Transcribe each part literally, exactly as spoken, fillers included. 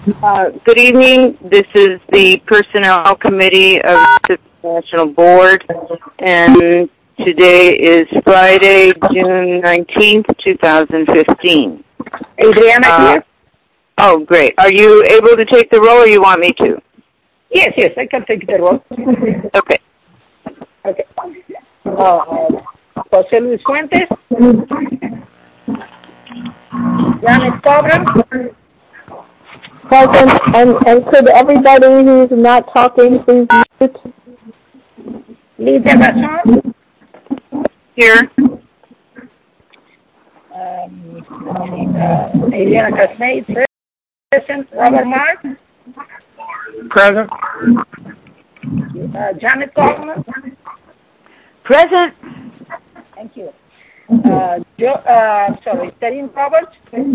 Uh, good evening. This is the Personnel Committee of the National Board, and today is Friday, June nineteenth, twenty fifteen. Adriana uh, here. Oh, great. Are you able to take the roll, or you want me to? Yes, yes, I can take the roll. Okay. Okay. Uh, José Luis Fuentes. Janet Cobran. Present, and, and could everybody who's not talking please mute? Lidia Gazon. Here. Um, uh, Adriana Casney, present. Robert Mark. Present. Uh, Janet Cobran. Present. Thank you. Uh, Joe, uh, sorry, Terry Roberts.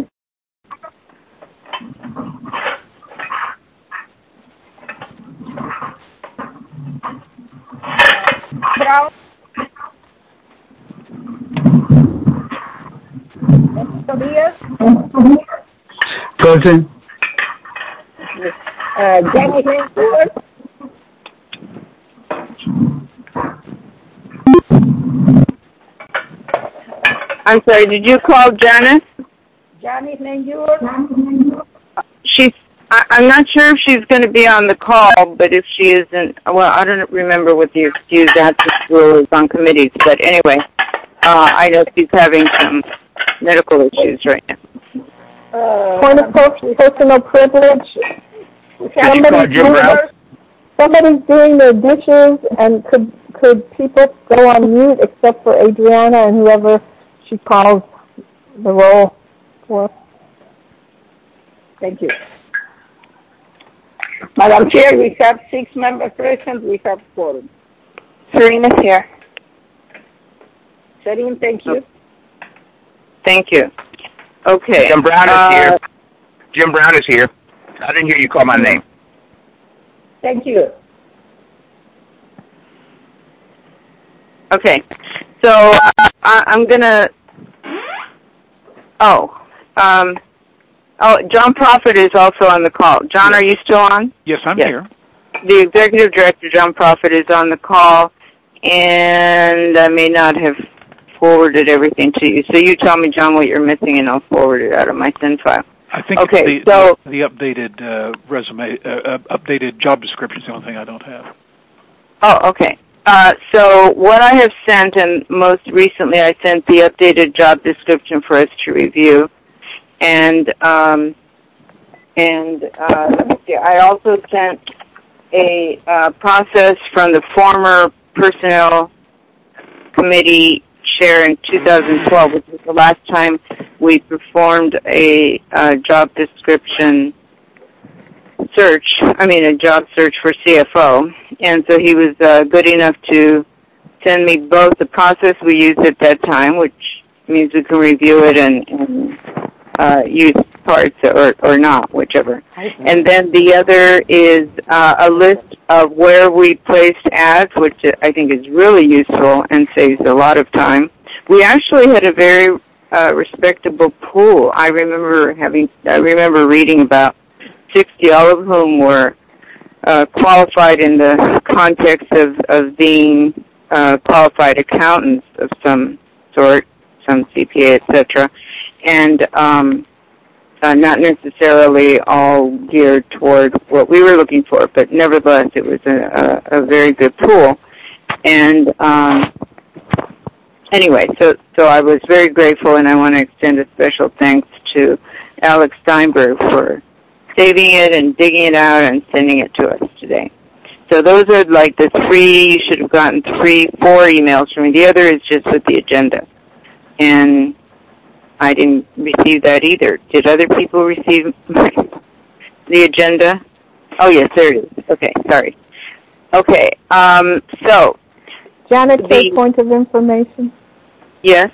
Brown. Tobias. Present. Uh, Jenny Stewart. I'm sorry, did you call Janice? Janice Stewart. She's, I, I'm not sure if she's going to be on the call, but if she isn't, well, I don't remember what the excused absence rule is on committees, but anyway, uh, I know she's having some medical issues right now. Uh, Point of per- personal privilege. Somebody's doing, somebody's doing their dishes, and could could people go on mute except for Adriana and whoever she calls the roll for? Thank you. Madam Chair, we have six members present. We have four. Serena's here. Serene, thank you. Thank you. Okay. Jim Brown is uh, here. Jim Brown is here. I didn't hear you call my name. Thank you. Okay. So uh, I, I'm going to, oh, um, oh, John Prophet is also on the call. John, are you still on? Yes, I'm yes. here. The Executive Director, John Prophet, is on the call, and I may not have forwarded everything to you. So you tell me, John, what you're missing, and I'll forward it out of my send file. I think okay, the, so, the, the updated uh, resume, uh, uh, updated job description is the only thing I don't have. Oh, okay. Uh, so what I have sent, and most recently I sent the updated job description for us to review, and um, and uh, let me see. I also sent a uh, process from the former Personnel Committee chair in two thousand twelve, which was the last time we performed a uh, job description search, I mean a job search for C F O. And so he was uh, good enough to send me both the process we used at that time, which means we can review it and, and uh, use parts or, or not, whichever. And then the other is uh, a list of where we placed ads, which I think is really useful and saves a lot of time. We actually had a very uh, respectable pool. I remember having, I remember reading about sixty, all of whom were uh, qualified in the context of, of being uh, qualified accountants of some sort, some C P A, et cetera, and um, uh, not necessarily all geared toward what we were looking for, but nevertheless, it was a, a, a very good pool. And um, anyway, so so I was very grateful, and I want to extend a special thanks to Alex Steinberg for saving it and digging it out and sending it to us today. So those are like the three, you should have gotten three, four emails from me. The other is just with the agenda. And I didn't receive that either. Did other people receive my, the agenda? Oh, yes, there it is. Okay, sorry. Okay, um, so. Janet, the point of information? Yes?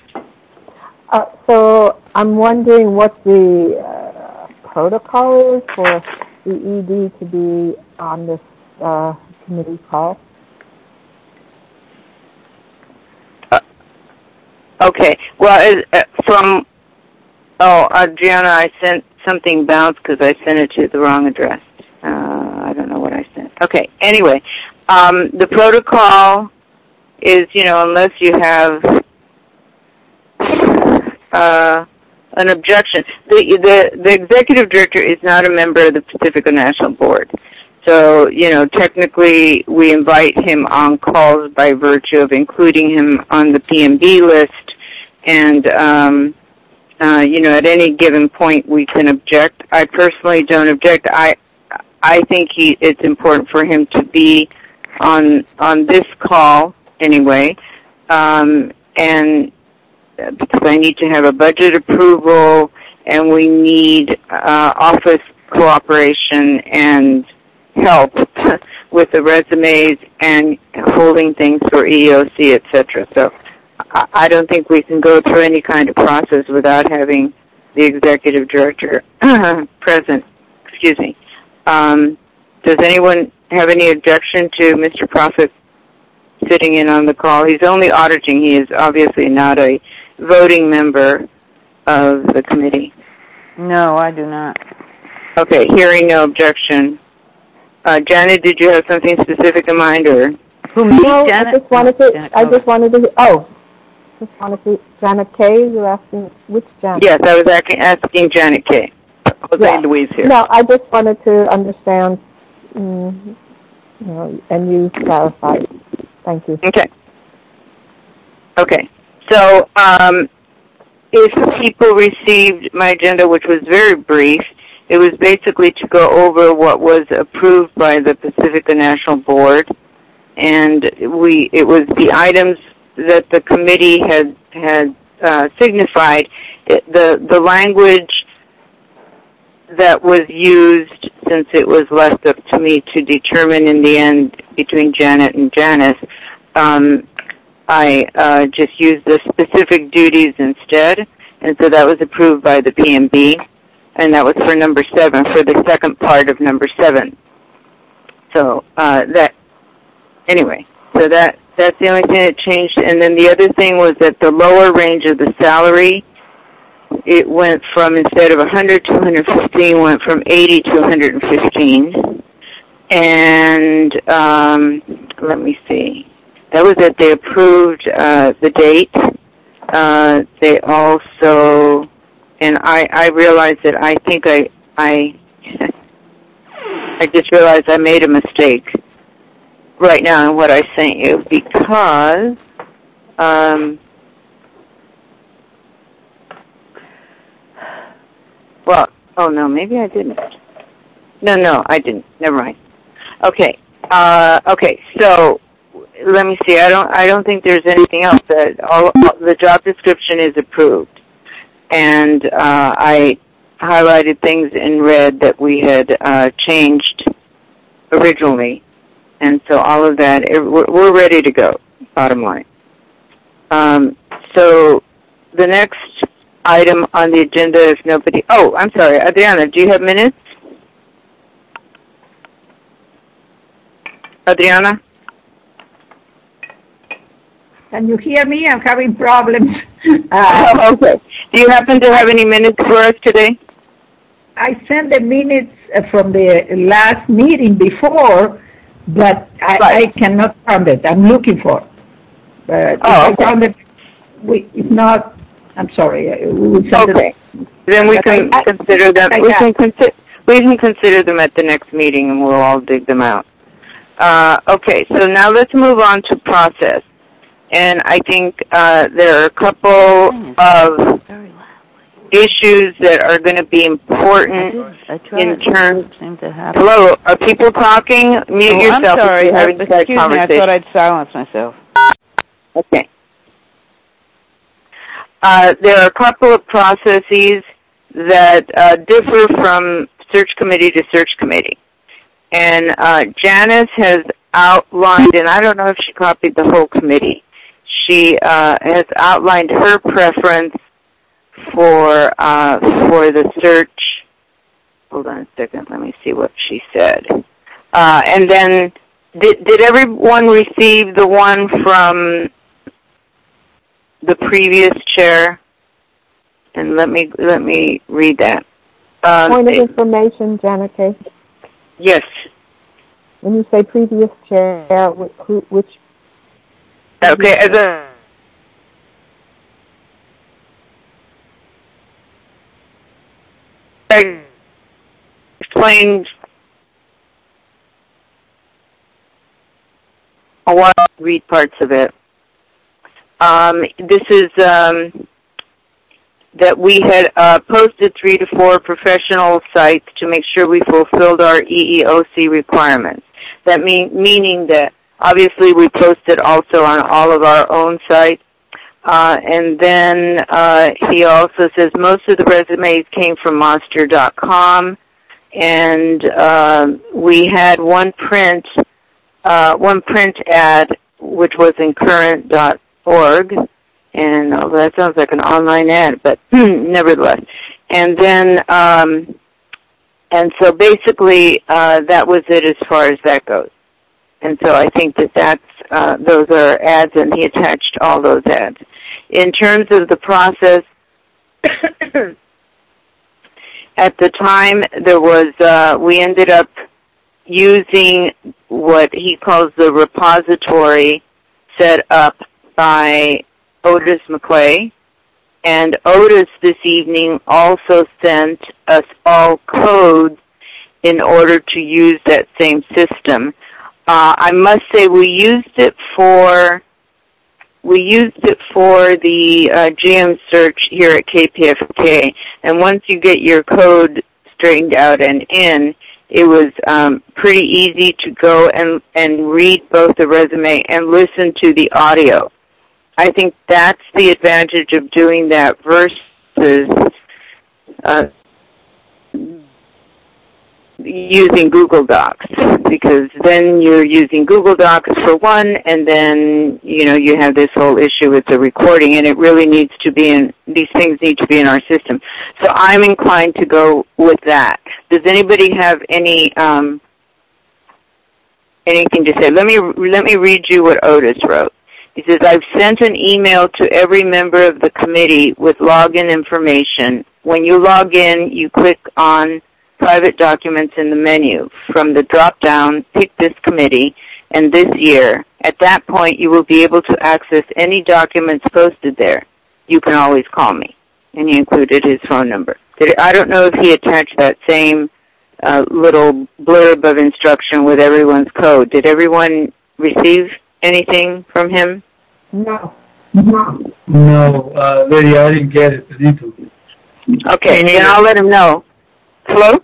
Uh, so I'm wondering what the uh, protocol is for the E D to be on this uh, committee call. Uh, okay. Well, uh, from, oh, Adriana, I sent something bounced because I sent it to the wrong address. Uh, I don't know what I sent. Okay, anyway, um, the protocol is, you know, unless you have uh, an objection. The, the, the executive director is not a member of the Pacifica National Board. So, you know, technically we invite him on calls by virtue of including him on the P M B list. And, um, uh, you know, at any given point we can object. I personally don't object. I I think he, it's important for him to be on on this call anyway. Um, and because I need to have a budget approval and we need uh, office cooperation and help with the resumes and holding things for E O C, et cetera. So I don't think we can go through any kind of process without having the executive director present. Excuse me. Um, does anyone have any objection to Mister Profit sitting in on the call? He's only auditing. He is obviously not a voting member of the committee. No, I do not. Okay, hearing no objection. Uh, Janet, did you have something specific in mind, or? Who, me, no, Janet? I just wanted to, Janet, I just wanted to, oh, just wanted to, Janet Kay, you're asking, which Janet? Yes, I was asking, asking Janet Kay. Jose yeah. Luis here. No, I just wanted to understand, mm, you know, and you clarified. Thank you. Okay. Okay. So, um, if people received my agenda, which was very brief, it was basically to go over what was approved by the Pacifica National Board, and we it was the items that the committee had had uh, signified. It, the the language that was used, since it was left up to me to determine in the end between Janet and Janice, um, I uh, just used the specific duties instead, and so that was approved by the P M B. And that was for number seven, for the second part of number seven. So uh, that, anyway, so that that's the only thing that changed. And then the other thing was that the lower range of the salary, it went from, instead of one hundred to one hundred fifteen, went from eighty to one hundred fifteen. And um, let me see. That was that they approved uh, the date. Uh, they also... And I, I realized that I think I, I, I just realized I made a mistake right now in what I sent you because, um, well, oh no, maybe I didn't. No, no, I didn't. Never mind. Okay, uh, okay. So let me see. I don't, I don't think there's anything else. That all, all the job description is approved. And uh, I highlighted things in red that we had uh, changed originally. And so all of that, it, we're, we're ready to go, bottom line. Um, so the next item on the agenda, if nobody... Oh, I'm sorry. Adriana, do you have minutes? Adriana? Can you hear me? I'm having problems. Uh, oh, okay. Do you happen to have any minutes for us today? I sent the minutes from the last meeting before, but I, right. I cannot find it. I'm looking for it. But oh, if okay. I found it, we, if not, I'm sorry. We will send okay. it. Then we but can I, consider them. I we have. can consider. We can consider them at the next meeting, and we'll all dig them out. Uh, okay. So now let's move on to process. And I think uh, there are a couple of issues that are going to be important in terms. Hello, are people talking? Mute oh, yourself. I'm sorry. If you're having Excuse me. I thought I'd silence myself. Okay. Uh, there are a couple of processes that uh, differ from search committee to search committee. And uh, Janice has outlined, and I don't know if she copied the whole committee, she uh, has outlined her preference for uh, for the search. Hold on a second. Let me see what she said. Uh, and then, did did everyone receive the one from the previous chair? And let me let me read that. Um, Point of information, Janet K. Yes. When you say previous chair, which... which okay, as a... I explained I want to read parts of it. Um, this is um, that we had uh, posted three to four professional sites to make sure we fulfilled our E E O C requirements. That mean meaning that obviously we posted also on all of our own sites. Uh, and then uh, he also says most of the resumes came from monster dot com, and uh, we had one print, uh, one print ad which was in current dot org, and oh, that sounds like an online ad, but nevertheless. And then, um, and so basically uh, that was it as far as that goes. And so I think that that's uh, those are ads, and he attached all those ads. In terms of the process, at the time there was, uh, we ended up using what he calls the repository set up by Otis McClay. And Otis this evening also sent us all codes in order to use that same system. Uh, I must say we used it for we used it for the uh, G M search here at K P F K, and once you get your code straightened out and in, it was um, pretty easy to go and, and read both the resume and listen to the audio. I think that's the advantage of doing that versus uh, using Google Docs, because then you're using Google Docs for one, and then, you know, you have this whole issue with the recording, and it really needs to be in, these things need to be in our system. So I'm inclined to go with that. Does anybody have any, um, anything to say? Let me, let me read you what Otis wrote. He says, I've sent an email to every member of the committee with login information. When you log in, you click on private documents in the menu. From the drop-down, pick this committee and this year. At that point, you will be able to access any documents posted there. You can always call me. And he included his phone number. I don't know if he attached that same uh, little blurb of instruction with everyone's code. Did everyone receive anything from him? No. No. No, uh, Lady, I didn't get it. Okay, then I'll let him know. Hello?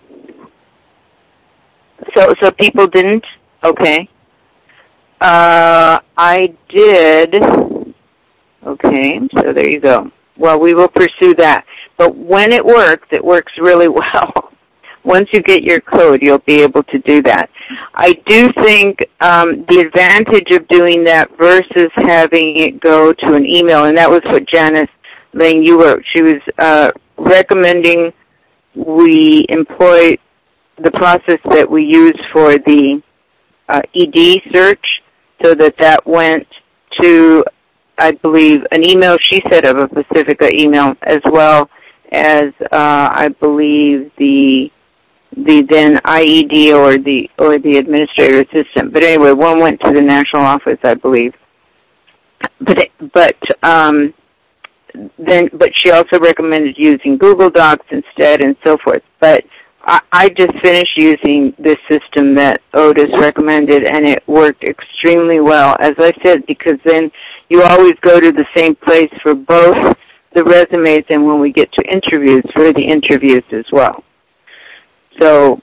So, so people didn't? Okay. Uh, I did. Okay, so there you go. Well, we will pursue that. But when it works, it works really well. Once you get your code, you'll be able to do that. I do think um, the advantage of doing that versus having it go to an email, and that was what Janice Lane, you were, she was uh, recommending we employ the process that we use for the uh, E D search, so that that went to, I believe, an email she said of a Pacifica email, as well as uh, I believe the the then I E D or the or the administrator assistant. But anyway, one went to the national office, I believe. But but um, then but she also recommended using Google Docs instead, and so forth. But I, I just finished using this system that Otis recommended, and it worked extremely well, as I said, because then you always go to the same place for both the resumes and when we get to interviews, for the interviews as well. So,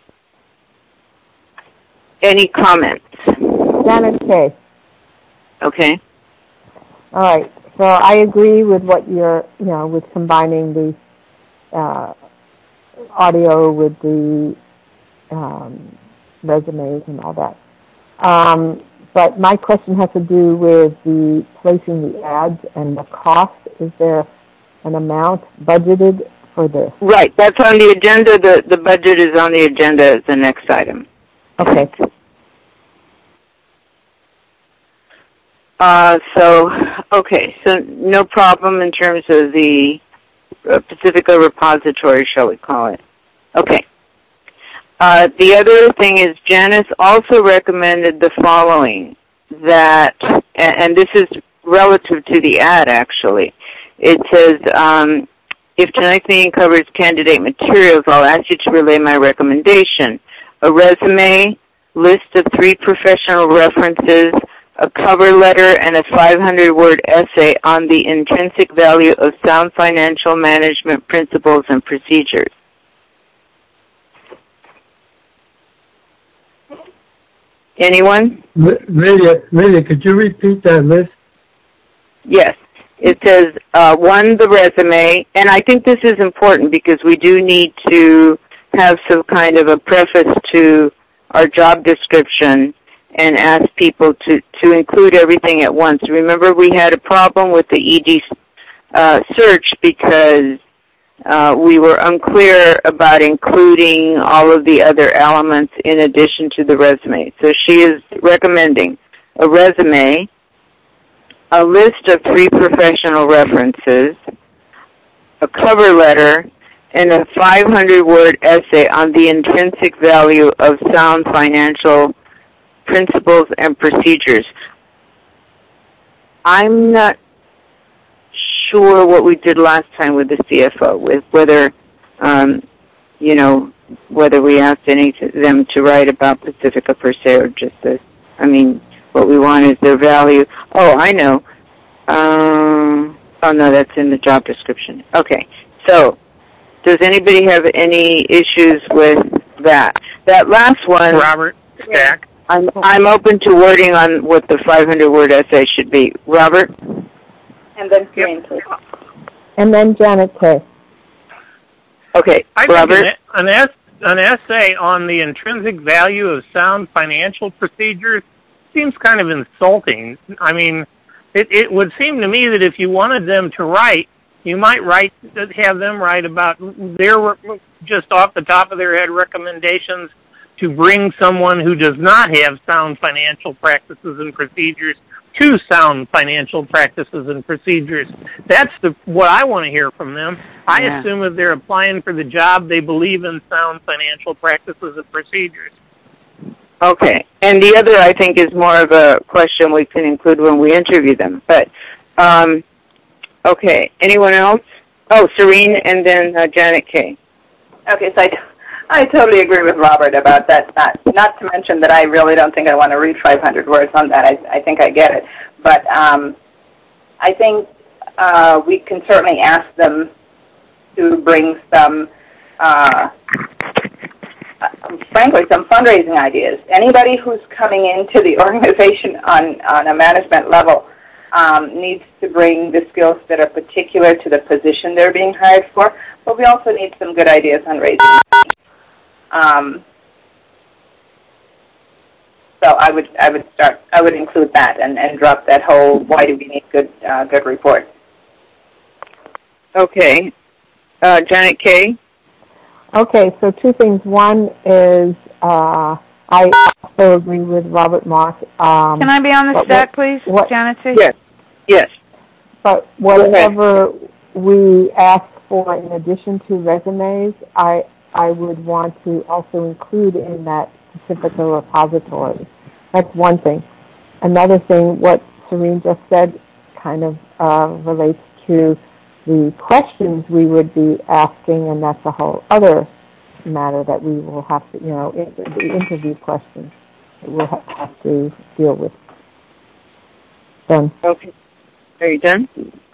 any comments? Janet K. Okay. All right. So I agree with what you're, you know, with combining the uh, audio with the um, resumes and all that. Um, but my question has to do with the placing the ads and the cost. Is there an amount budgeted for this? Right. That's on the agenda. The, the budget is on the agenda as the next item. Okay. Uh, so, okay, so no problem in terms of the uh, Pacifica repository, shall we call it. Okay. Uh, the other thing is Janice also recommended the following, that, and this is relative to the ad actually. It says, um, if tonight's meeting covers candidate materials, I'll ask you to relay my recommendation. A resume, list of three professional references, a cover letter, and a five hundred word essay on the intrinsic value of sound financial management principles and procedures. Anyone? Lydia, Lydia, could you repeat that list? Yes. It says, uh, one, the resume, and I think this is important because we do need to have some kind of a preface to our job description and ask people to, to include everything at once. Remember, we had a problem with the E D uh, search because uh, we were unclear about including all of the other elements in addition to the resume. So she is recommending a resume, a list of three professional references, a cover letter, and a five hundred word essay on the intrinsic value of sound financial principles and procedures. I'm not sure what we did last time with the C F O, with whether, um, you know, whether we asked any of them to write about Pacifica per se or just this. I mean, what we want is their value. Oh, I know. Um, oh, no, that's in the job description. Okay. So, does anybody have any issues with that? That last one, Robert Stack. I'm, I'm open to wording on what the five hundred word essay should be. Robert? And then Serene, please. And then Janet Kay. Okay, I Robert? think an, an, an essay on the intrinsic value of sound financial procedures seems kind of insulting. I mean, it, it would seem to me that if you wanted them to write, you might write, have them write about their, just off the top of their head, recommendations to bring someone who does not have sound financial practices and procedures to sound financial practices and procedures. That's the what I want to hear from them. I yeah. assume if they're applying for the job, they believe in sound financial practices and procedures. Okay. And the other, I think, is more of a question we can include when we interview them. But, um, okay. Anyone else? Oh, Serene and then uh, Janet Kay. Okay, so I, I totally agree with Robert about that. Not, not to mention that I really don't think I want to read five hundred words on that. I, I think I get it. But um, I think uh, we can certainly ask them to bring some, uh, frankly, some fundraising ideas. Anybody who's coming into the organization on, on a management level um, needs to bring the skills that are particular to the position they're being hired for, but we also need some good ideas on raising money. Um, so I would I would start I would include that and, and drop that whole why do we need good uh, good reports. Okay, uh, Janet Kay. Okay, so two things. One is uh, I also agree with Robert Mock. Um, Can I be on the stack, please, what, Janet? Yes. Yes. But whatever we ask for in addition to resumes, I I would want to also include in that Pacifica repository. That's one thing. Another thing, what Serene just said kind of uh, relates to the questions we would be asking, and that's a whole other matter that we will have to, you know, the interview questions that we'll have to deal with. Done. Okay. Are you done?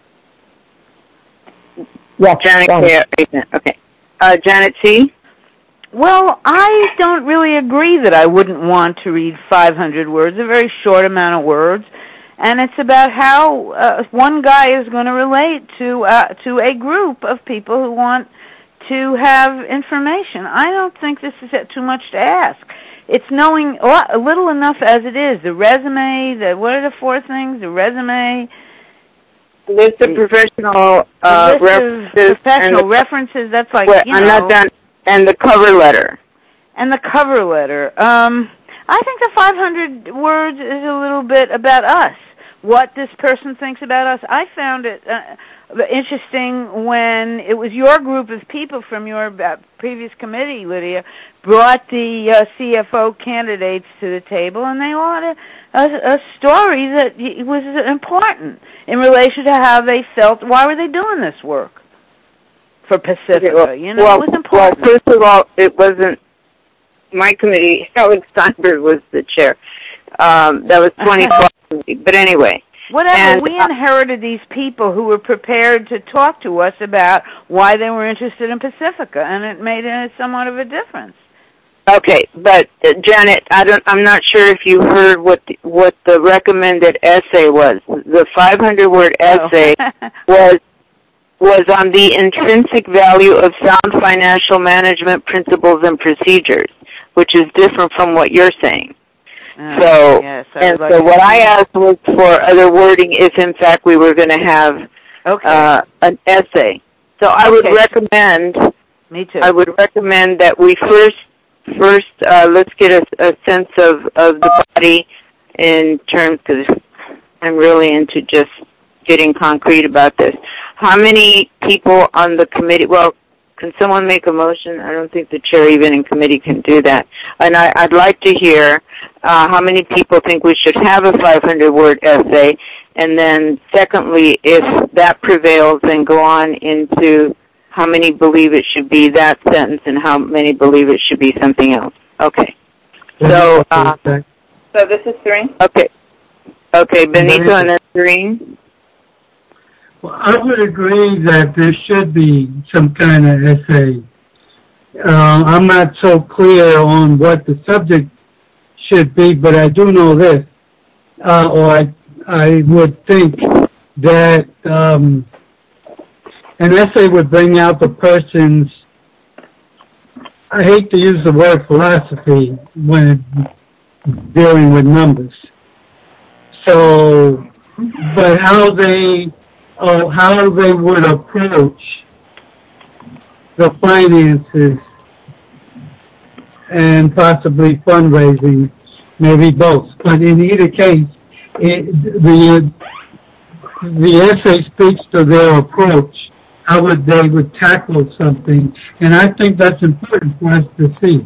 Yes, Janet done. K. Okay. Uh, Janet C. Well, I don't really agree that I wouldn't want to read five hundred words, a very short amount of words, and it's about how uh, one guy is going to relate to uh, to a group of people who want to have information. I don't think this is too much to ask. It's knowing a little enough as it is. The resume, the what are the four things? The resume, list of professional uh, list references, of professional and the, references. That's like well, you I'm know, not done. And the cover letter. And the cover letter. Um, I think the five hundred words is a little bit about us. What this person thinks about us. I found it uh, interesting when it was your group of people from your uh, previous committee, Lydia, brought the uh, C F O candidates to the table, and they all had a, a, a story that was important in relation to how they felt. Why were they doing this work for Pacifica? Well, you know, well, it was important. Well, first of all, it wasn't my committee. Howard Steinberg was the chair. Um, that was twenty twelve. But anyway. Whatever, and, we uh, inherited these people who were prepared to talk to us about why they were interested in Pacifica, and it made a, somewhat of a difference. Okay, but uh, Janet, I don't. I'm not sure if you heard what the, what the recommended essay was. The five hundred word essay oh. was was on the intrinsic value of sound financial management principles and procedures, which is different from what you're saying. Oh, so, yes, and like so what I asked was for other wording if, in fact, we were going to have okay. uh, an essay. So I okay. would recommend. Me too. I would recommend that we first, first uh, let's get a, a sense of, of the body in terms, because I'm really into just getting concrete about this. How many people on the committee? Well, can someone make a motion? I don't think the chair even in committee can do that. And I, I'd like to hear uh, how many people think we should have a five hundred word essay. And then secondly, if that prevails, then go on into how many believe it should be that sentence and how many believe it should be something else. Okay. So, uh, so this is Serene? Okay. Okay, Benito and then Serene. Well, I would agree that there should be some kind of essay. Uh, I'm not so clear on what the subject should be, but I do know this, uh, or I, I would think that um, an essay would bring out the person's, I hate to use the word philosophy when dealing with numbers. So, but how they or how they would approach the finances and possibly fundraising, maybe both. But in either case, it, the the essay speaks to their approach, how would they would tackle something, and I think that's important for us to see.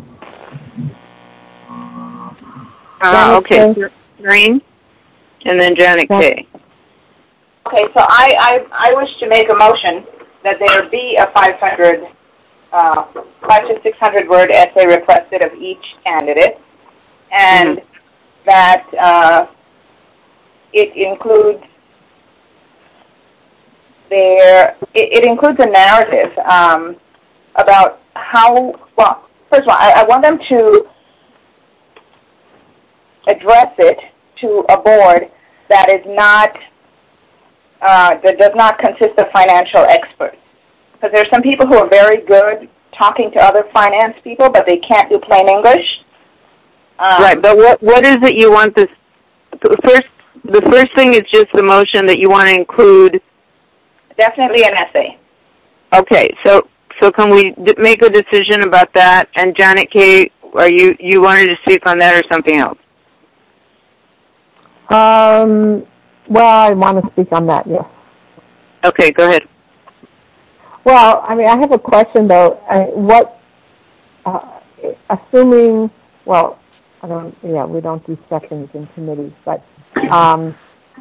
Uh, okay, Serene, and then Janet Kay. Okay, so I, I, I wish to make a motion that there be a five hundred, uh, five to six hundred word essay requested of each candidate, and mm-hmm. that uh, it includes their, it, it includes a narrative um, about how, well, first of all, I, I want them to address it to a board that is not Uh, that does not consist of financial experts. Because there are some people who are very good talking to other finance people, but they can't do plain English. Um, right, but what what is it you want this, first, the first thing is just the motion that you want to include? Definitely an essay. Okay, so so can we d- make a decision about that? And Janet Kay, are you, you wanted to speak on that or something else? Um... Well, I want to speak on that, yes. Okay, go ahead. Well, I mean, I have a question, though. I, what, uh, assuming, well, I don't, yeah, we don't do sessions in committees, but um,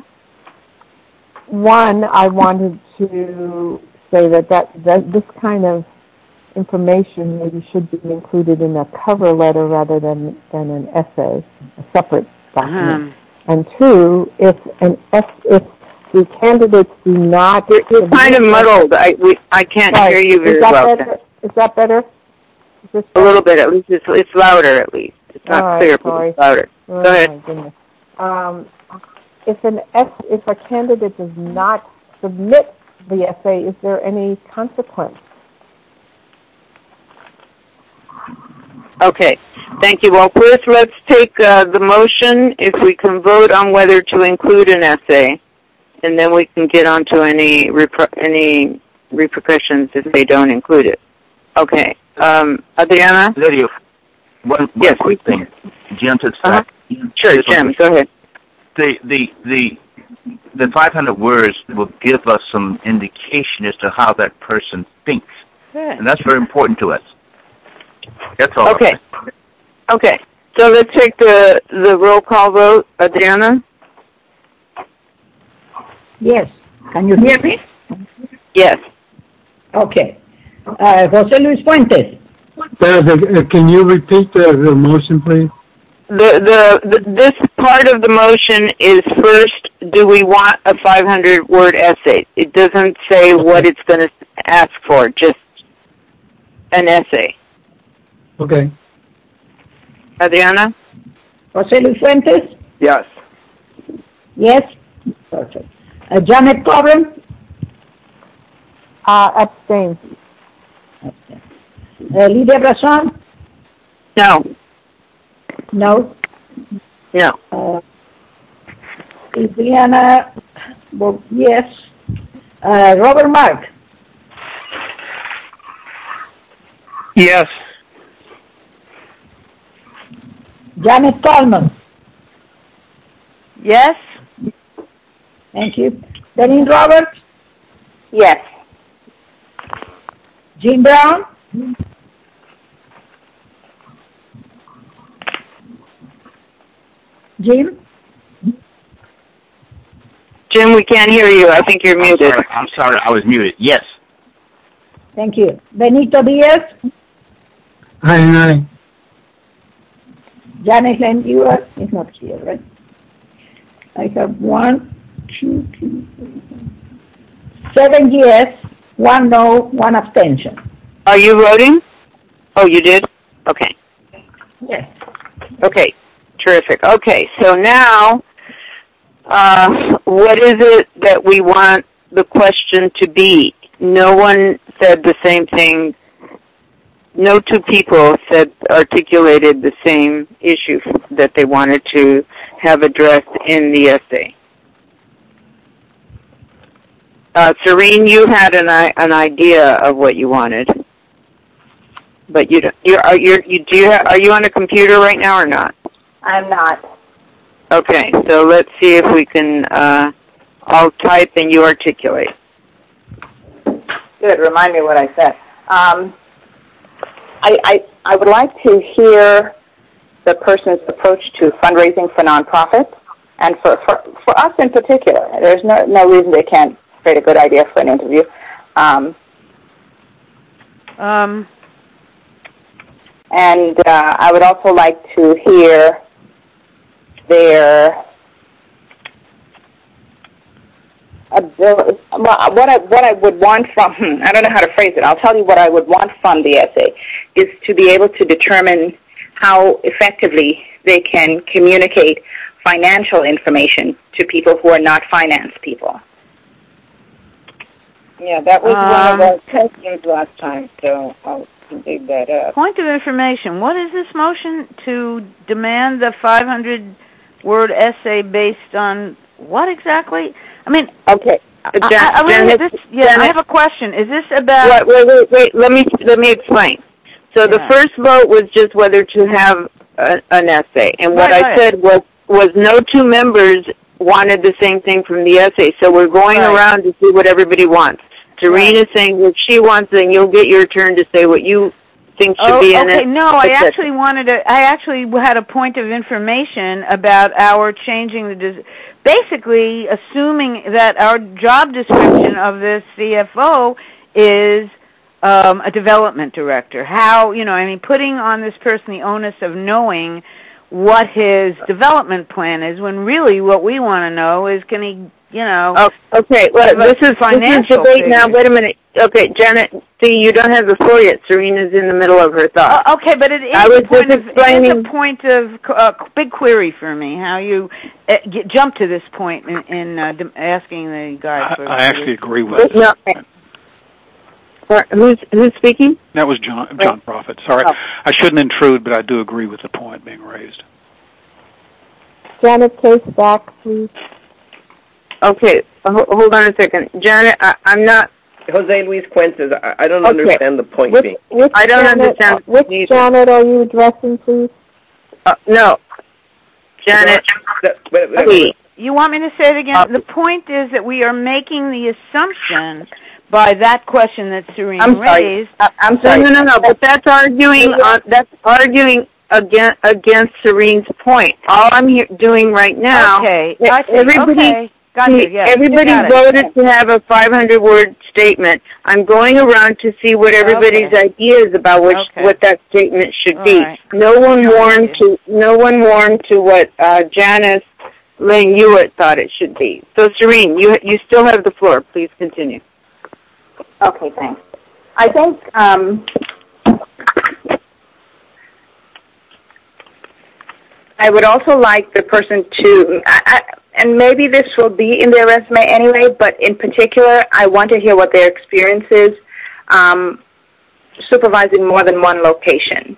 one, I wanted to say that, that, that this kind of information maybe should be included in a cover letter rather than, than an essay, a separate document. Uh-huh. And two, if an F, if the candidates do not, you're, you're kind of muddled. I we, I can't right. hear you very Is that well. Better? Is that better? Is this better? A little bit, at least. It's, it's louder, at least. It's not right, clear, sorry. but it's louder. Oh, Go ahead. My goodness. Um, if an F, if a candidate does not submit the essay, is there any consequence? Okay. Thank you. Well, first, let's take uh, the motion, if we can vote on whether to include an essay, and then we can get on to any, repro- any repercussions if they don't include it. Okay. Um, Adriana? Lydia, one, one yes. quick thing. Jim, to uh-huh. Sure, Jim, go ahead. The, the, the, the five hundred words will give us some indication as to how that person thinks. Good. And that's very important to us. That's all. Okay. Okay. So let's take the, the roll call vote. Adriana? Yes. Can you hear me? Yes. Okay. Uh, Jose Luis Fuentes. Uh, the, uh, can you repeat the, the motion, please? The, the the this part of the motion is first, do we want a five hundred word essay? It doesn't say what it's going to ask for, just an essay. Okay. Adriana? Jose Luis Fuentes? Yes. Yes? Perfect. Uh, Janet Coburn? Uh, abstain. Okay. Uh, Lydia Brazon? No. No. No. Uh, Adriana? Well, yes. Uh, Robert Mark? Yes. Janet Coleman? Yes? Thank you. Denise Roberts? Yes. Jim Brown? Jim? Jim, we can't hear you. I think you're I'm muted. sorry, I'm sorry, I was muted. Yes. Thank you. Benito Diaz? Aye, aye. Janet Landua is not here, right? I have one, two, two, three, four. Seven yes, one no, one abstention. Are you voting? Oh, you did? Okay. Yes. Okay. Terrific. Okay, so now, uh, what is it that we want the question to be? No one said the same thing. No two people said, articulated the same issue that they wanted to have addressed in the essay. Uh, Serene, you had an an idea of what you wanted, but you don't, you're, are you you do you have, are you on a computer right now or not? I'm not. Okay, so let's see if we can. Uh, I'll type and you articulate. Good. Remind me what I said. Um, I, I I would like to hear the person's approach to fundraising for nonprofits, and for, for, for us in particular. There's no no reason they can't create a good idea for an interview. Um, Um, and uh, I would also like to hear their ability, what I what I would want from. I don't know how to phrase it. I'll tell you what I would want from the essay is to be able to determine how effectively they can communicate financial information to people who are not finance people. Yeah, that was Um, one of our questions last time, so I'll dig that up. point of information. What is this motion to demand the five hundred word essay based on what exactly? I mean, Okay. I, Jan- I, I, really, Janet, this, yeah, Janet, I have a question. Is this about... Wait, wait, wait, wait. Let me let me explain. So the Yeah. first vote was just whether to have a, an essay, and what Right, I right. said was was no two members wanted the same thing from the essay. So we're going Right. around to see what everybody wants. Serene is saying what she wants, and you'll get your turn to say what you think should Oh, be in okay. it. No, I et cetera. actually wanted to. I actually had a point of information about our changing the. Des- basically, assuming that our job description of this C F O is um, a development director. How you know? I mean, putting on this person the onus of knowing what his development plan is, when really what we want to know is, can he, you know? Oh, okay. Well, But this is financial this is debate now. figures. Wait a minute. Okay, Janet. See, you don't have the floor yet. Serena's in the middle of her thought. Uh, okay, but it is, I was a point just of, it is explaining- a point of uh, big query for me, how you uh, get, jump to this point in, in uh, dem- asking the guy I, for... I actually agree with it. No. Sorry, Who's who's speaking? That was John John Prophet. Sorry, Oh. I shouldn't intrude, but I do agree with the point being raised. Janet Case back, please. Okay, ho- hold on a second, Janet. I, I'm not. Jose Luis Fuentes, I, I don't Okay. understand the point Which, being. which I don't Janet, understand Which neither. Janet are you addressing, please? Uh, no, Janet. That- wait, wait, Wait, You want me to say it again? Uh, the point is that we are making the assumption by that question that Serene I'm raised. Sorry. I'm sorry. No, no, no, but that's arguing on, that's arguing against, against Serene's point. All I'm here doing right now, okay. everybody, okay. Gotcha. Yes. everybody voted it. to have a five hundred word statement. I'm going around to see what everybody's okay. ideas about which, okay. what that statement should All be. Right. No one warmed to, no one warmed to what uh, Janice Lane Hewitt thought it should be. So, Serene, you you still have the floor. Please continue. Okay, thanks. I think um, I would also like the person to, I, I, and maybe this will be in their resume anyway, but in particular, I want to hear what their experience is um, supervising more than one location.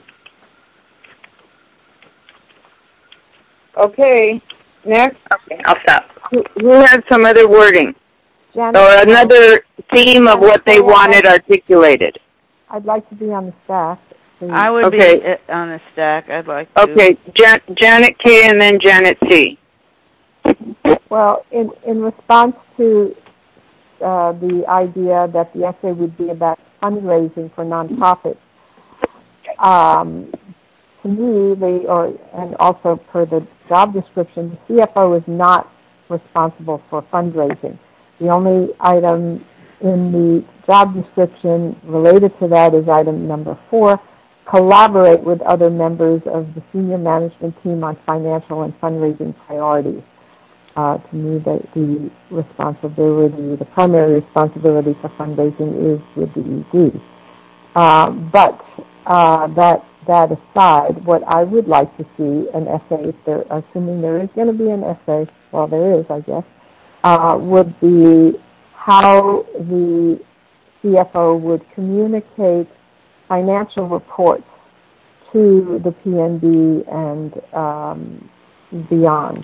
Okay. Next. Okay, I'll stop. Who, who has some other wording? Janet, or another theme of what they wanted articulated? I'd like to be on the staff. Please. I would okay. be on the stack. I'd like to. Okay, Jan- Janet K. and then Janet C. Well, in, in response to uh, the idea that the essay would be about fundraising for nonprofits, um, to me, they, or and also per the job description, the C F O is not responsible for fundraising. The only item in the job description related to that is item number four, collaborate with other members of the senior management team on financial and fundraising priorities. Uh, to me, the, the responsibility, the primary responsibility for fundraising is with the E D. Uh, but uh, that that aside, what I would like to see an essay, if there, assuming there is going to be an essay, well, there is, I guess, uh, would be how the C F O would communicate financial reports to the P N B and um, beyond.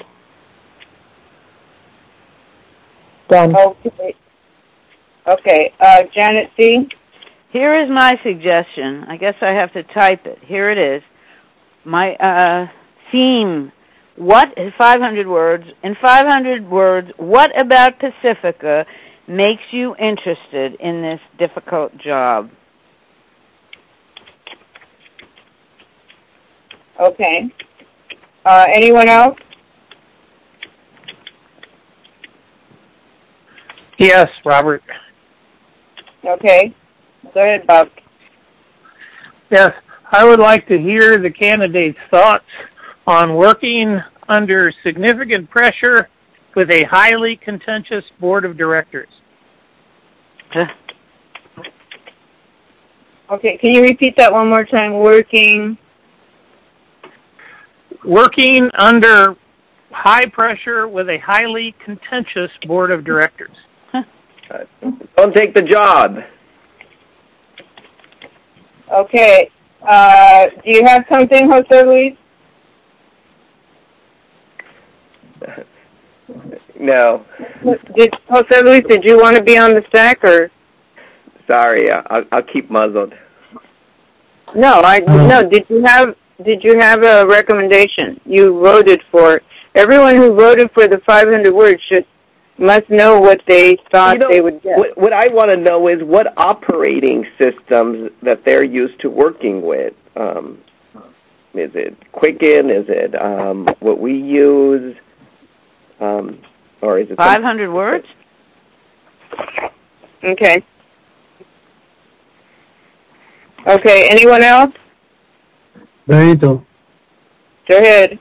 Done. Okay. Okay. Uh, Janet C. Here is my suggestion. I guess I have to type it. Here it is. My uh, theme. What is five hundred words? In five hundred words, what about Pacifica makes you interested in this difficult job? Okay. Uh, anyone else? Yes, Robert. Okay. Go ahead, Bob. Yes, I would like to hear the candidate's thoughts on working under significant pressure with a highly contentious board of directors. Okay, can you repeat that one more time? Working? Working under high pressure with a highly contentious board of directors. Uh, don't take the job. Okay. Uh, do you have something, Jose Luis? No. Did Jose Luis, did you want to be on the stack, or? Sorry, I'll, I'll keep muzzled. No, I no. Did you have Did you have a recommendation? You voted for. Everyone who voted for the five hundred words should must know what they thought you know, they would get. What, what I want to know is what operating systems that they're used to working with. Um, is it Quicken? Is it um, what we use? Um, or is it five hundred words? Okay. Okay. Anyone else? Benito. Go ahead.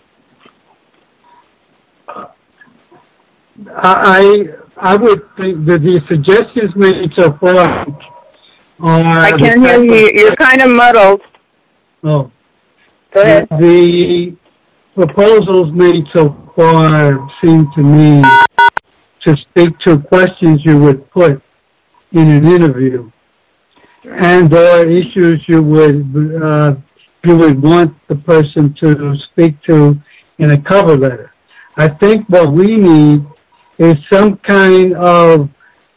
I I would think that the suggestions made so far are... I can't hear you. You're kind of muddled. Oh. Go ahead. The proposals made so far seem to me to speak to questions you would put in an interview, and or issues you would uh, you would want the person to speak to in a cover letter. I think what we need is some kind of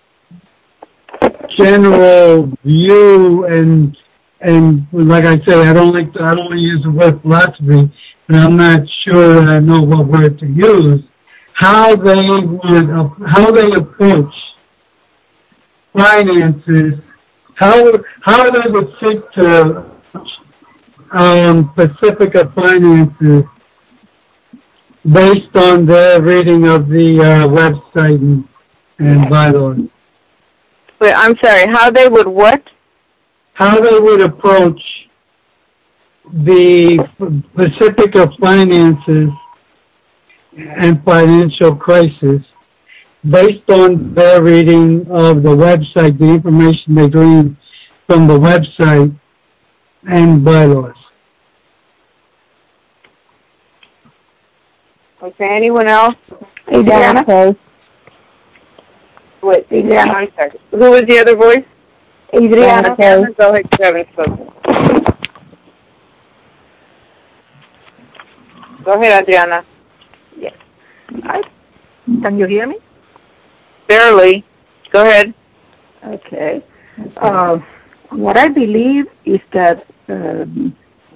general view, and and like I say, I don't like to, I don't want to use the word philosophy, and I'm not sure that I know what word to use. how they would, uh, how they approach finances, how how they would seek to um, Pacifica finances based on their reading of the uh, website and, and bylaws. Wait, I'm sorry. How they would what? How they would approach the Pacifica finances and financial crisis based on their reading of the website, the information they gleaned from the website and bylaws. Okay, anyone else? Adriana. Okay. Wait, Adriana, I'm sorry. Who was the other voice? Adriana. Okay. Go ahead, you haven't spoken. Go ahead, Adriana. Yes. Hi. Can you hear me? Barely. Go ahead. Okay. Uh, what I believe is that um,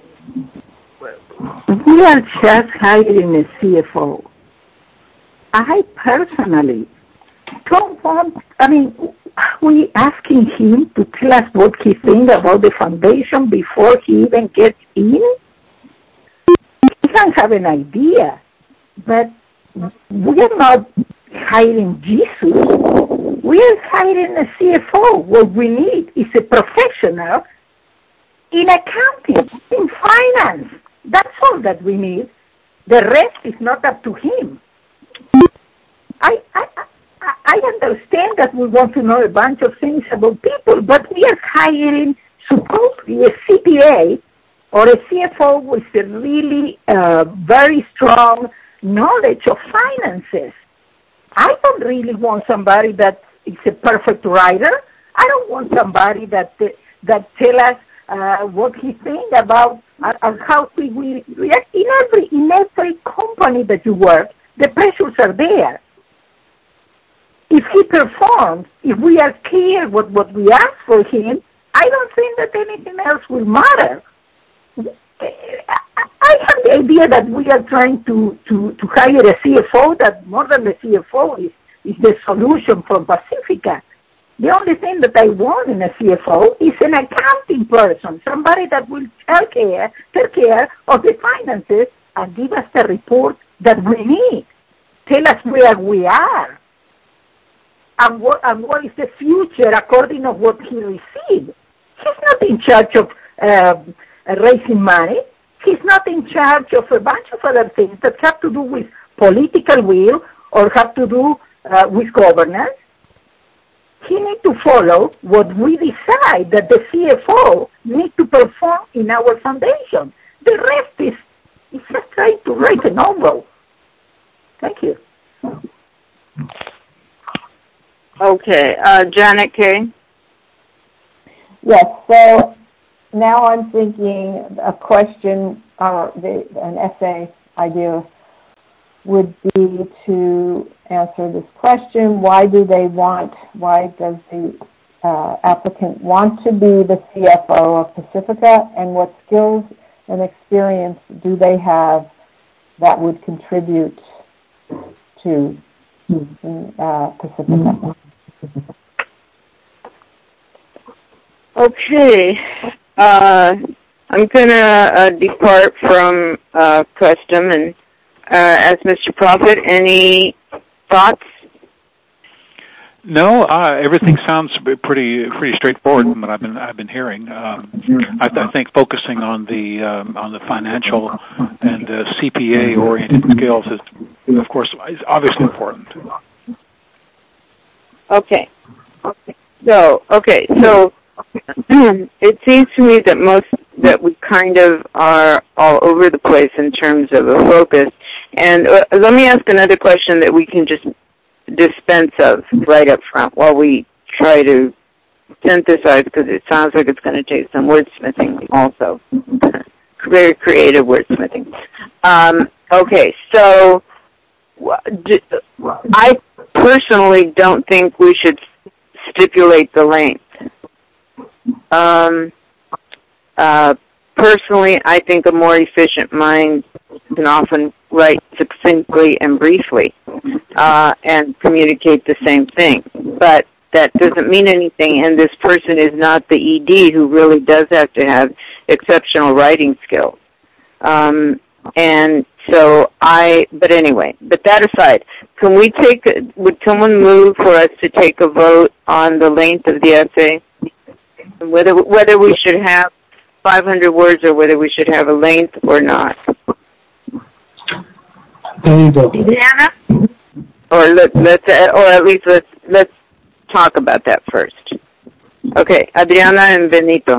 we are just hiring a C F O. I personally don't want, I mean, we asking him to tell us what he thinks about the foundation before he even gets in? He can have an idea, but we are not hiring Jesus. We are hiring a C F O. What we need is a professional in accounting, in finance. That's all that we need. The rest is not up to him. I, I, I understand that we want to know a bunch of things about people, but we are hiring supposedly a C P A or a C F O with a really uh, very strong knowledge of finances. I don't really want somebody that is a perfect writer. I don't want somebody that that tell us uh, what he thinks about uh, how we react. In every in every company that you work, the pressures are there. If he performs, if we are clear what, what we ask for him, I don't think that anything else will matter. I have the idea that we are trying to, to, to hire a C F O that more than the C F O is, is the solution for Pacifica. The only thing that I want in a C F O is an accounting person, somebody that will take care, take care of the finances and give us the report that we need. Tell us where we are. And what, and what is the future according to what he received. He's not in charge of uh, raising money. He's not in charge of a bunch of other things that have to do with political will or have to do uh, with governance. He needs to follow what we decide that the C F O needs to perform in our foundation. The rest is, is just trying to write a novel. Thank you. Okay, uh, Janet Kay. Yes, so now I'm thinking a question, or the, an essay idea would be to answer this question: why do they want, why does the uh, applicant want to be the C F O of Pacifica, and what skills and experience do they have that would contribute to uh, Pacifica? Okay. Uh, I'm going to uh, depart from uh, custom and uh, ask Mister Prophet, any thoughts? No, uh, everything sounds pretty pretty straightforward from what I've been I've been hearing. Um, I, I think focusing on the um, on the financial and uh, C P A oriented skills is, of course, is obviously important. Okay. So okay, so it seems to me that most that we kind of are all over the place in terms of a focus. And uh, let me ask another question that we can just dispense of right up front while we try to synthesize, because it sounds like it's going to take some wordsmithing also. Very creative wordsmithing. Um, okay, so I personally don't think we should stipulate the length. Um, uh, personally, I think a more efficient mind can often write succinctly and briefly. uh, and communicate the same thing. But that doesn't mean anything, and this person is not the E D who really does have to have exceptional writing skills. Um, and so I, but anyway, but that aside, can we take, would someone move for us to take a vote on the length of the essay? Whether, whether we should have five hundred words or whether we should have a length or not? There you go. Adriana? Or let, let's, or at least let's, let's talk about that first. Okay, Adriana and Benito.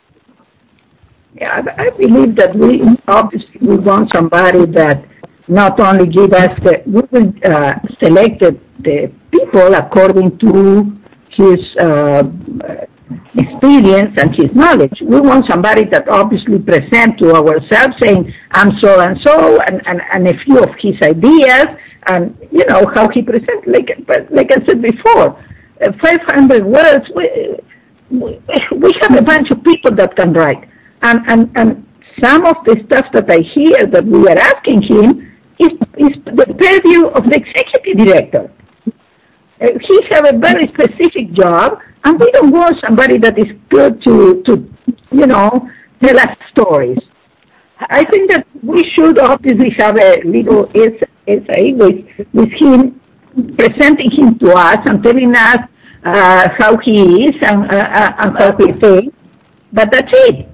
Yeah, I believe that we obviously we want somebody that not only give us the, we will uh, select the, the people according to his uh, experience and his knowledge. We want somebody that obviously present to ourselves saying, I'm so and so, and, and, and a few of his ideas, and, you know, how he presents. Like, but like I said before, uh, five hundred words, we, we, we have a bunch of people that can write. And, and, and some of the stuff that I hear that we are asking him is, is the purview of the executive director. Uh, he has a very specific job, and we don't want somebody that is good to, to you know, tell us stories. I think that we should obviously have a little essay with, with him, presenting him to us and telling us uh, how he is and, uh, and how he thinks. But that's it.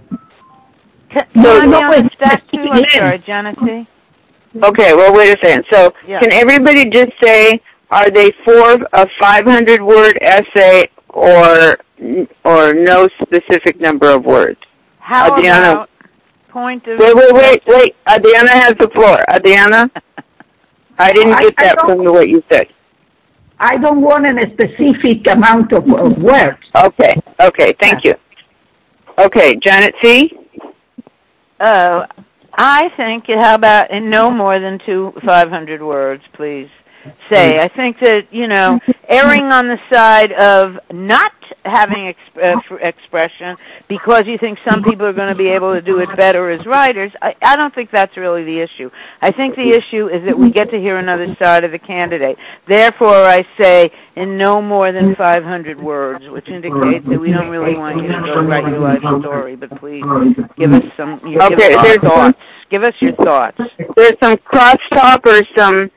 No, no, no, that too. I'm sorry, Genesee. Okay, well, wait a second. So, yeah. Can everybody just say, are they for a five hundred word essay or or no specific number of words? How Adriana, about point of... Wait, wait, wait, wait. Adriana has the floor. Adriana? I didn't get I, that I from what you said. I don't want a specific amount of, of words. Okay, okay, thank you. Okay, Janet C.? Oh, I think, how about in no more than two five hundred words, please say. I think that, you know, erring on the side of not having exp- uh, expression because you think some people are going to be able to do it better as writers, I, I don't think that's really the issue. I think the issue is that we get to hear another side of the candidate. Therefore, I say in no more than five hundred words, which indicates that we don't really want you to go write your life story, but please give us some, you okay, give us there's thoughts. Some, give us your thoughts. There's some crosstalk or some...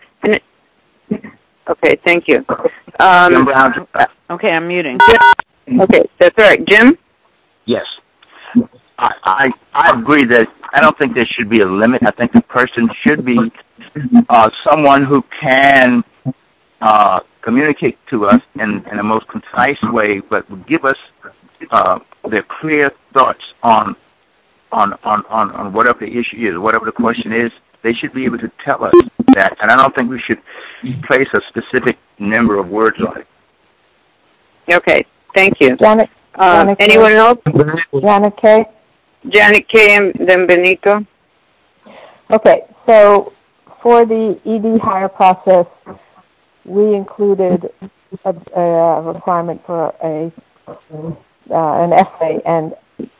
Okay, thank you. Um, okay, I'm muting. Okay, that's all right. Jim? Yes. I, I I agree that I don't think there should be a limit. I think the person should be uh, someone who can uh, communicate to us in, in the most concise way, but give us uh, their clear thoughts on, on, on, on, on whatever the issue is, whatever the question is. They should be able to tell us that, and I don't think we should place a specific number of words on it. Okay, thank you. Janet, uh, Janet anyone K. else? Janet K. Janet K. and then Benito. Okay, so for the E D hire process, we included a, a requirement for a uh, an essay, and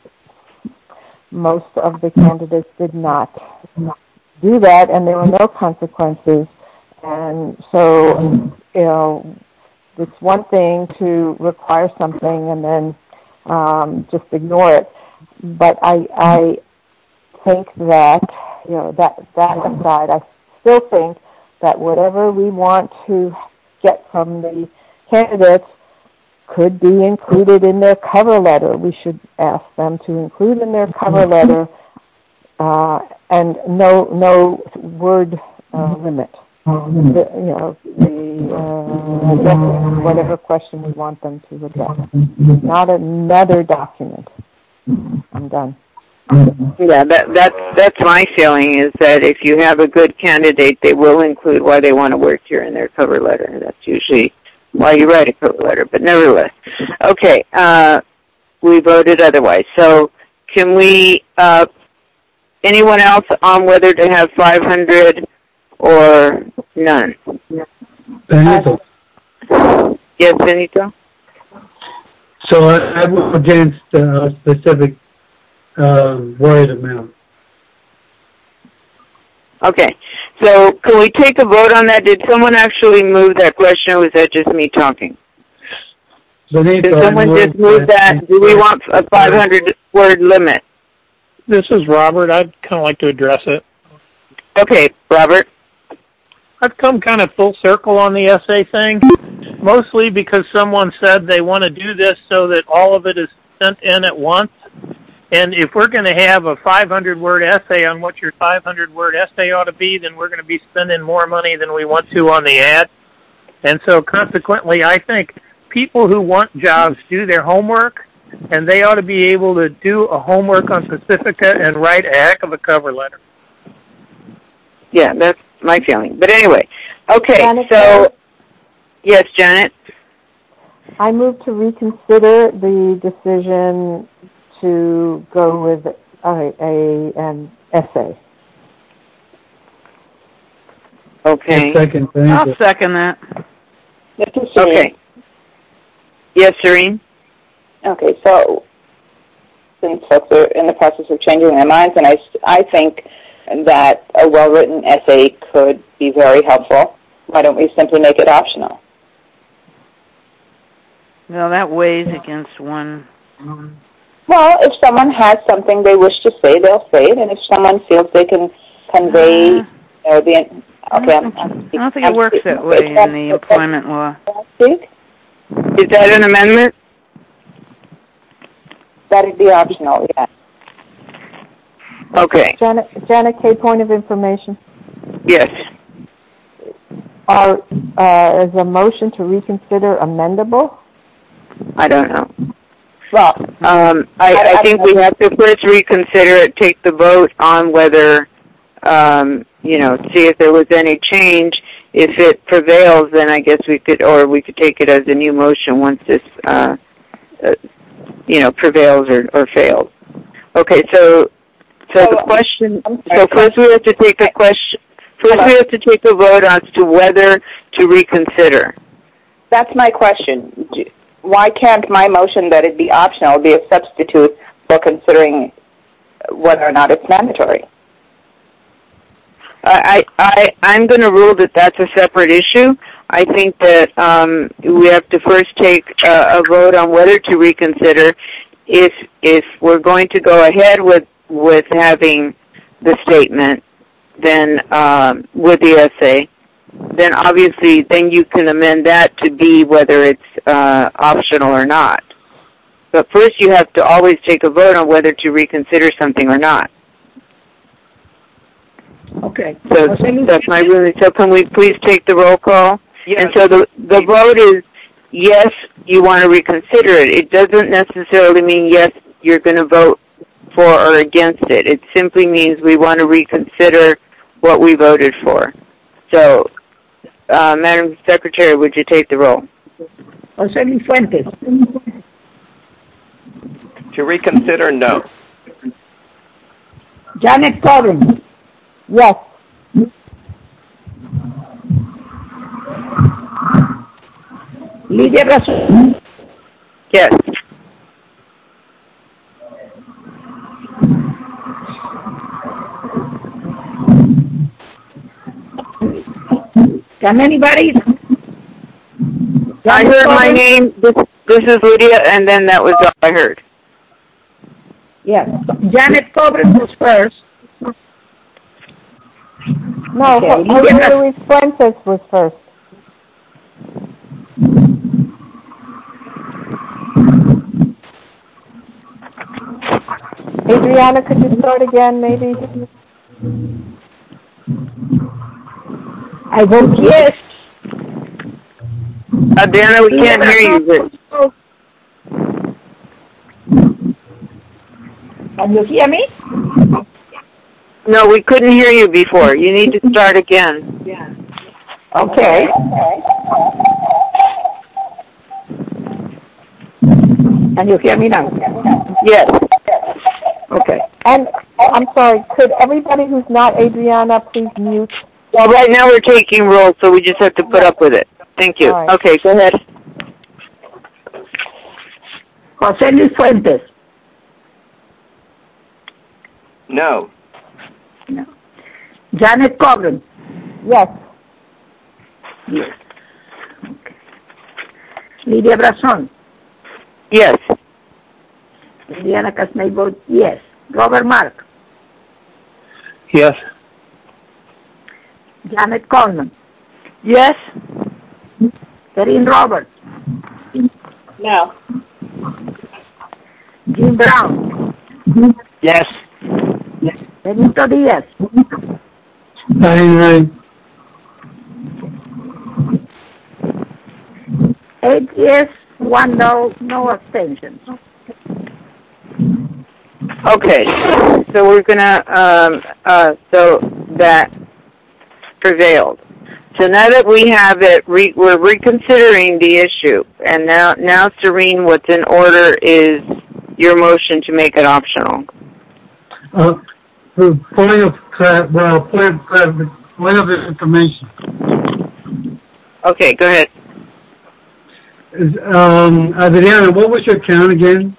most of the candidates did not do that, and there were no consequences. And so, you know, it's one thing to require something and then um, just ignore it. But I, I think that, you know, that that aside, I still think that whatever we want to get from the candidates could be included in their cover letter. We should ask them to include in their cover letter uh, and no no word uh, limit. The, you know, the uh, address whatever question we want them to address. Not another document. I'm done. Yeah, that that's that's my feeling is that if you have a good candidate, they will include why they want to work here in their cover letter. That's usually why you write a cover letter. But nevertheless, okay, uh, we voted otherwise. So can we? Uh, anyone else on whether to have five hundred or none? Benito. Yes, Benito. So I, I vote against uh, a specific uh, word amount. Okay. So can we take a vote on that? Did someone actually move that question, or was that just me talking? Did someone just move that? Do we want a five hundred word limit? This is Robert. I'd kind of like to address it. Okay, Robert. I've come kind of full circle on the essay thing, mostly because someone said they want to do this so that all of it is sent in at once. And if we're going to have a five hundred word essay on what your five hundred word essay ought to be, then we're going to be spending more money than we want to on the ad. And so consequently, I think people who want jobs do their homework, and they ought to be able to do a homework on Pacifica and write a heck of a cover letter. Yeah, that's my feeling. But anyway, okay, Janet, so, yes, Janet? I move to reconsider the decision to go with a, a an essay. Okay. Second, I'll second that. Okay. Yes, Serene? Okay, so since folks are in the process of changing their minds, and I, I think that a well-written essay could be very helpful, why don't we simply make it optional? Well, that weighs against one. Well, if someone has something they wish to say, they'll say it, and if someone feels they can convey, uh, you know, the okay, I don't, I'm, think, I don't think it works that way in the employment law. Is that an amendment? That'd be optional, yeah. Okay. Janet, Janet K. Point of information. Yes. Are uh, is a motion to reconsider amendable? I don't know. Well, um, I, I, I think we have to first reconsider it, take the vote on whether, um, you know, see if there was any change. If it prevails, then I guess we could, or we could take it as a new motion once this, uh, uh, you know, prevails or, or fails. Okay, so, so so the question, so first we have to take a question, first we have to take a vote as to whether to reconsider. That's my question. Why can't my motion that it be optional be a substitute for considering whether or not it's mandatory? I, I, I'm going to rule that that's a separate issue. I think that um, we have to first take a, a vote on whether to reconsider. If if we're going to go ahead with with having the statement, then um, with the essay, then obviously then you can amend that to be whether it's uh, optional or not. But first you have to always take a vote on whether to reconsider something or not. Okay. So that's my ruling. So can we please take the roll call? Yes. And so the the vote is yes, you want to reconsider it. It doesn't necessarily mean yes, you're going to vote for or against it. It simply means we want to reconsider what we voted for. So, uh, Madam Secretary, would you take the roll? Jose Luis Fuentes. To reconsider, no. Janet Coburn. Yes. Lydia Razón. Yes. Can anybody? I heard my name. This, this is Lydia, and then that was all I heard. Yes. Janet Coburn was first. No, Okay, Jose Lydia- Luis Fuentes was first. Adriana, could you start again, maybe? I vote yes. Adriana, we can't hear you. But Can you hear me? no, we couldn't hear you before. You need to start again. Yeah. Okay. Can you hear me now? Yes. Okay. And I'm sorry, could everybody who's not Adriana please mute? Well, right now we're taking roll, so we just have to put up with it. Thank you. All right. Okay, go ahead. Jose Luis Fuentes. No. No. Janet Coburn. Yes. Yes. Okay. Lydia Brazon? Yes. Liliana Casnay votes yes. Robert Mark? Yes. Janet Coleman? Yes. Erin Roberts? No. Jim Brown? Yes. Benito Diaz? Aye, aye. Eight yes, one no, no abstentions. Okay. So we're gonna um uh so that prevailed. So now that we have it, re- we're reconsidering the issue, and now now Serene, what's in order is your motion to make it optional. Uh, for point of clar- well, point of clar- point of information. Okay, go ahead. Is, um, Adriana, what was your count again?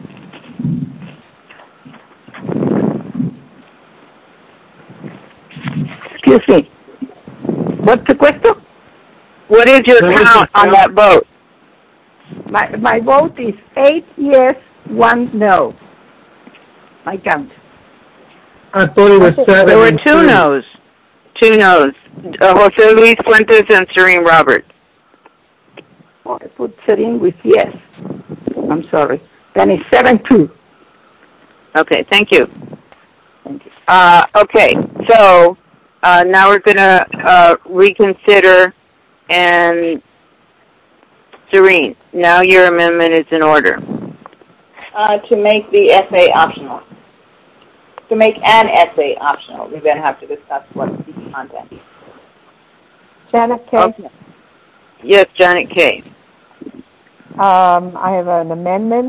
Excuse me. What's the question? What is your What is count your on that vote? My my vote is eight yes, one no. My count. I thought it was seven. There were and two no's. Two no's. Uh, Jose Luis Fuentes and Serene Roberts. Oh, I put Serene with yes. I'm sorry. Then it's seven two. Okay, thank you. Thank you. Uh, okay, so uh, now we're going to uh, reconsider, and Serene, now your amendment is in order. Uh, to make the essay optional. To make an essay optional, we then have to discuss what the content is. Janet Kay. Okay. Yes, Janet Kay. Um, I have an amendment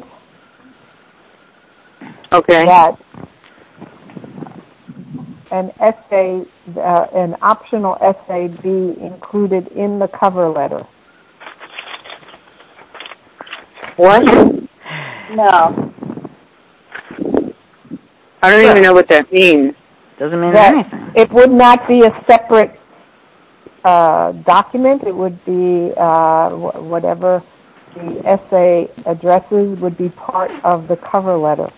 Okay. that an essay, uh, an optional essay be included in the cover letter. What? No. I don't even know what that means. Doesn't mean That anything. it would not be a separate uh, document. It would be uh, wh- whatever the essay addresses would be part of the cover letter.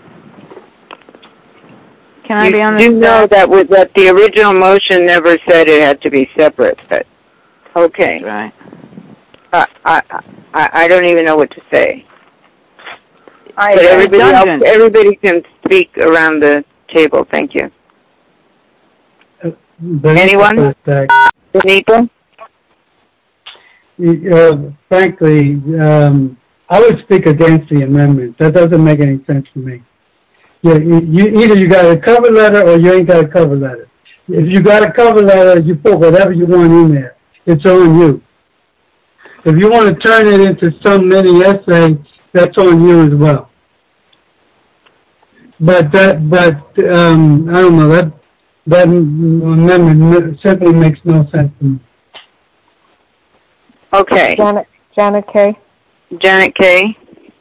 Can I You be on do this? know that with that the original motion never said it had to be separate, but okay. Right. Uh, I, I I don't even know what to say. I But everybody else, redundant. everybody can speak around the table. Thank you. Uh, Benito Anyone? for a sec. Benito? Uh, frankly, um, I would speak against the amendment. That doesn't make any sense to me. You, you, either you got a cover letter or you ain't got a cover letter. If you got a cover letter, you put whatever you want in there. It's on you. If you want to turn it into some mini essay, that's on you as well. But that, but um, I don't know, that that amendment simply makes no sense to me. Okay. Janet, Janet Kay. Janet Kay?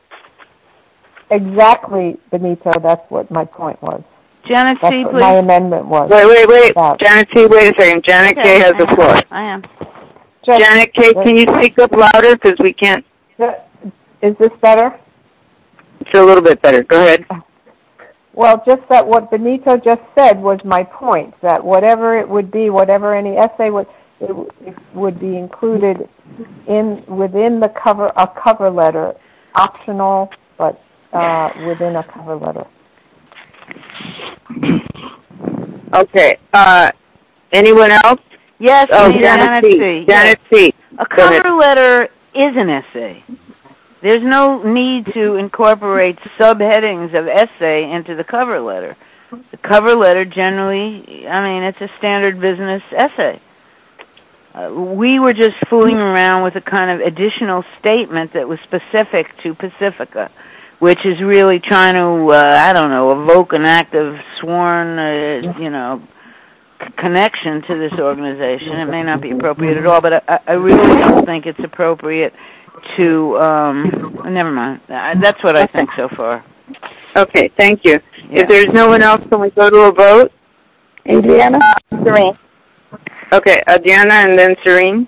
Exactly, Benito. That's what my point was. Janet That's C, what please. my amendment was. Wait, wait, wait. About. Janet C, wait a second. Janet Okay, Kay has the I am. floor. I am. Just, Janet Kay, can you speak up louder? Because we can't. Is this better? It's a little bit better. Go ahead. Well, just that what Benito just said was my point, that whatever it would be, whatever any essay would, it, it would be included in within the cover, a cover letter, optional, but uh, within a cover letter. Okay. Uh, anyone else? Yes, Oh, please, Janet C. C. Janet C. A Go ahead. cover letter is an essay. There's no need to incorporate subheadings of essay into the cover letter. The cover letter generally, I mean, it's a standard business essay. Uh, we were just fooling around with a kind of additional statement that was specific to Pacifica, which is really trying to, uh, I don't know, evoke an act of sworn, uh, you know, c- connection to this organization. It may not be appropriate at all, but I, I really don't think it's appropriate to, um, never mind. I, that's what I think so far. Okay, thank you. Yeah. If there's no one else, can we go to a vote? Adriana? Serene. Okay, Adriana and then Serene.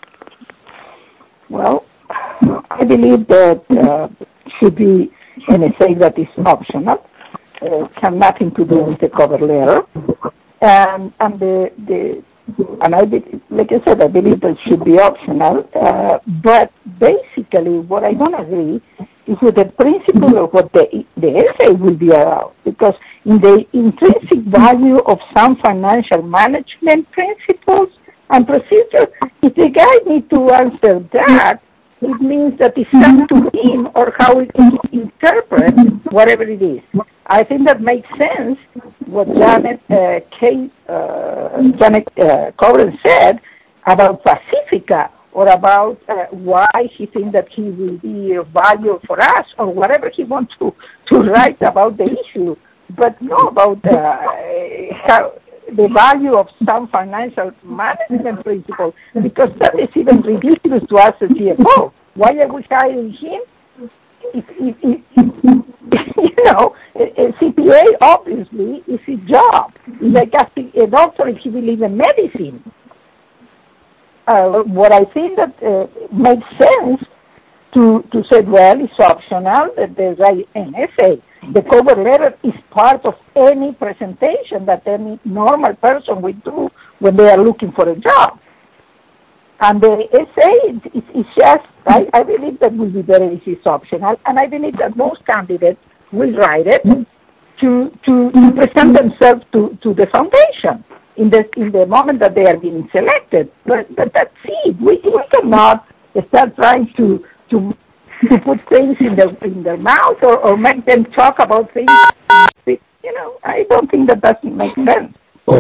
Well, I believe that uh, should be an essay that is optional, uh, have nothing to do with the cover letter, and and the the and I be, like I said, I believe that should be optional. Uh, but basically, what I don't agree is with the principle of what the the essay will be about, because in the intrinsic value of some financial management principles and procedures, if the guy needs to answer that, it means that it's up to him or how he can interpret whatever it is. I think that makes sense what Janet uh, Kay, uh, Janet uh, Coburn said about Pacifica, or about uh, why he thinks that he will be of value for us, or whatever he wants to, to write about the issue, but not about uh, how, the value of some financial management principle, because that is even ridiculous to us as C F O. Why are we hiring him? If, if, if, if, you know, a, a C P A obviously is his job. It's like asking a doctor if he believes in medicine. Uh, what I think that uh, makes sense to to say, well, it's optional that there's an essay. The cover letter is part of any presentation that any normal person would do when they are looking for a job. And the essay is, is just, I, I believe that will be better if it's optional, and I believe that most candidates will write it to to, to present themselves to, to the foundation in the in the moment that they are being selected. But, but that's it. We, we cannot start trying to to to put things in their in their mouth, or, or make them talk about things. You know, I don't think that doesn't make sense.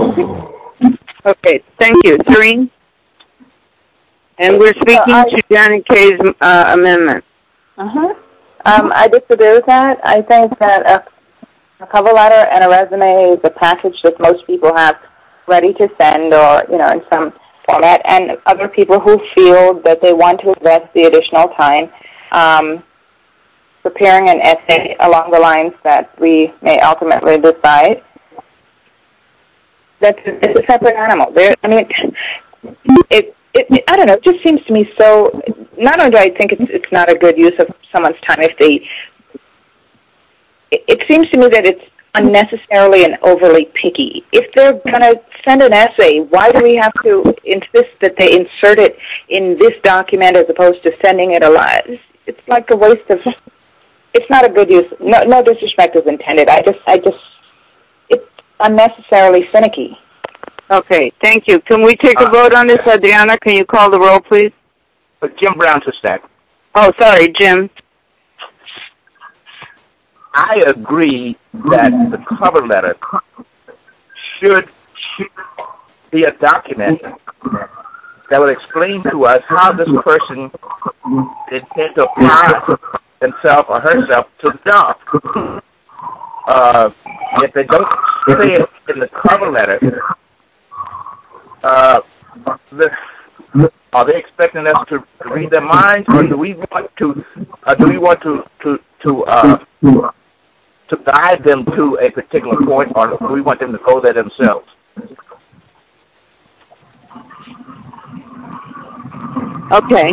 Okay, thank you, Serene. And we're speaking uh, I, to Janet Kay's uh, amendment. Uh-huh. Um, I disagree with that. I think that a, a cover letter and a resume is a package that most people have ready to send, or, you know, in some format, and other people who feel that they want to invest the additional time um, preparing an essay along the lines that we may ultimately decide. That's a, it's a separate animal. There, I mean, it, it, it, I don't know, it just seems to me so, not only do I think it's, it's not a good use of someone's time if they, it, it seems to me that it's unnecessarily and overly picky. If they're going to send an essay, why do we have to insist that they insert it in this document as opposed to sending it alive? It's, it's like a waste of, it's not a good use. No, no disrespect is intended. I just, I just, it's unnecessarily finicky. Okay, thank you. Can we take a uh, vote on this, Adriana? Can you call the roll, please? But Jim Brown to stack. Oh, sorry, Jim. I agree that the cover letter should be a document that will explain to us how this person intends to apply himself or herself to the job. Uh, if they don't say it in the cover letter, uh, the, are they expecting us to read their minds, or do we want to? Uh, do we want to to to uh, to guide them to a particular point, or do we want them to go there themselves? Okay.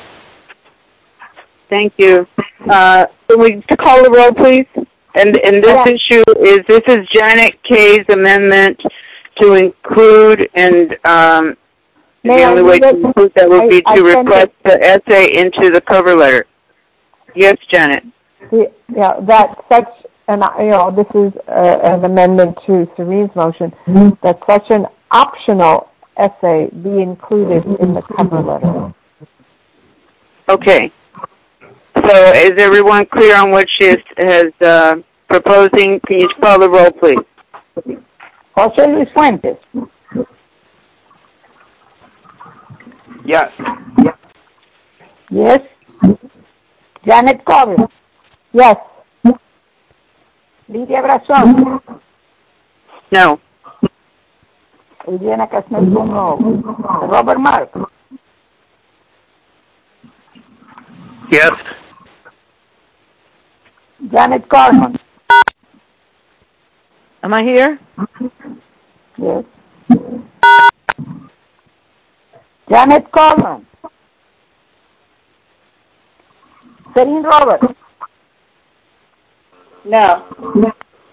Thank you. Uh, can we call the roll, please? And and this yeah. issue is this is Janet Kay's amendment to include, and um, the May only I way to it? include that would be I, to I request it. the essay into the cover letter. Yes, Janet. Yeah, that such an, you know, this is uh, an amendment to Serene's motion, mm-hmm. that such an optional essay be included in the cover letter. Okay. So is everyone clear on what she is has, uh, proposing? Can you call the roll, please? Jose Luis Fuentes. Yes. Yes. Janet Coburn. Yes. Lydia Brazón. No. Adriana Casnelson, no. Robert Mark. Yes. Janet Carmen. Am I here? Yes. Janet Coleman. Serene Roberts. No.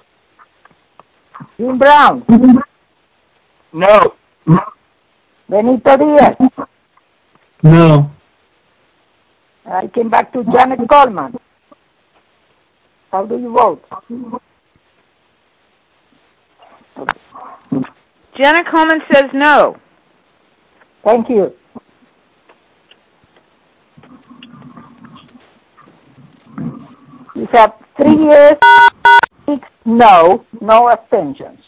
Jim Brown. No. Benito Diaz. No. I came back to Janet Coleman. How do you vote? Janet Coleman says no. Thank you. You have three years, six no, no abstentions.